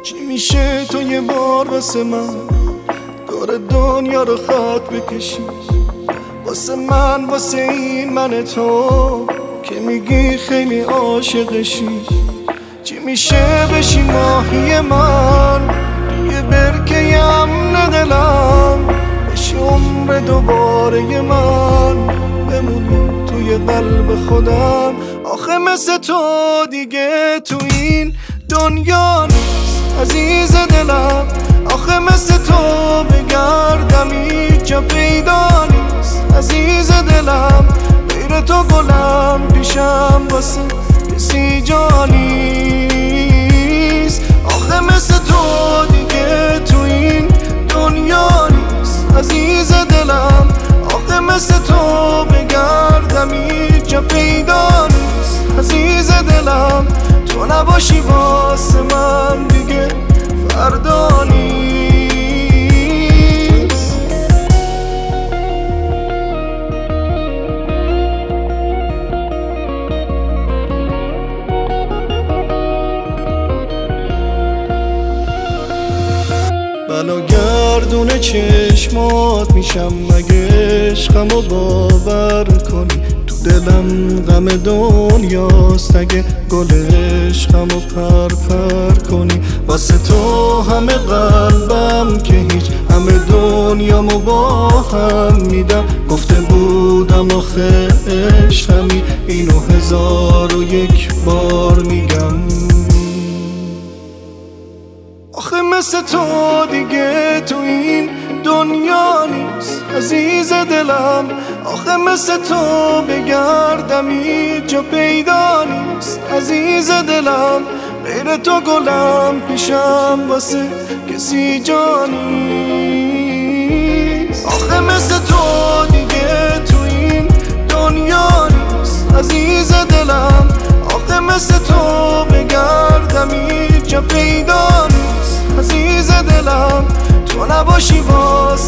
چی میشه تو یه بار واسه من دور دنیا رو خط بکشی؟ واسه من، واسه این من تو که میگی خیلی عاشقشی. چی میشه بشی ماهی من توی برکه امن دلم، بشی عمر دوباره من، بمونی توی قلب خودم. آخه مثل تو دیگه تو این دنیا نیست عزیز دلم. آخه مثل تو بگردم هیچ جا پیدا نیست عزیز دلم. غیر تو گلم پیشم واسه کسی جا نیست. آخه مثل تو دیگه تو این دنیا نیست عزیز دلم. آخه مثل تو بگردم هیچ جا پیدا نیست عزیز دلم. تو نباشی واسه من دیگه فردا نیست. بلا گردون چشمات میشم مگه عشقمو باور کنی؟ تو دلم غم دنیاست اگه گل عشقمو پر کنی. واسه تو همه قلبم که هیچ، همه دنیامو با هم میدم. گفته بودم آخه عشقمی، اینو 1001 بار میگم. آخه مثل تو دیگه تو این دنیا نیست عزیز دلم. آخه مثل تو بگردم هیچ جا پیدا نیست عزیز دلم. غیر تو گلم پیشم واسه کسی جا نیست. آخه مثل تو دیگه تو این دنیا نیست عزیز دلم. آخه مثل تو بگردم هیچ جا پیدا نیست عزیز دلم. تو نباشی واسه